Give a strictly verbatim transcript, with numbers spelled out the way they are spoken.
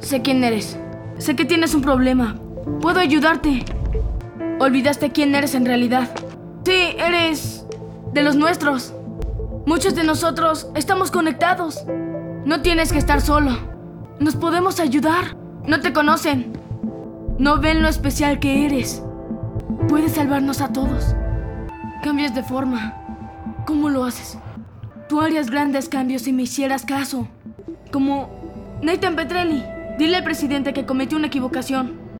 Sé quién eres. Sé que tienes un problema. Puedo ayudarte. Olvidaste quién eres en realidad. Sí, eres de los nuestros. Muchos de nosotros estamos conectados. No tienes que estar solo. Nos podemos ayudar. No te conocen. No ven lo especial que eres. Puedes salvarnos a todos. Cambias de forma. ¿Cómo lo haces? Tú harías grandes cambios si me hicieras caso. Como Nathan Petrelli. Dile al presidente que cometió una equivocación.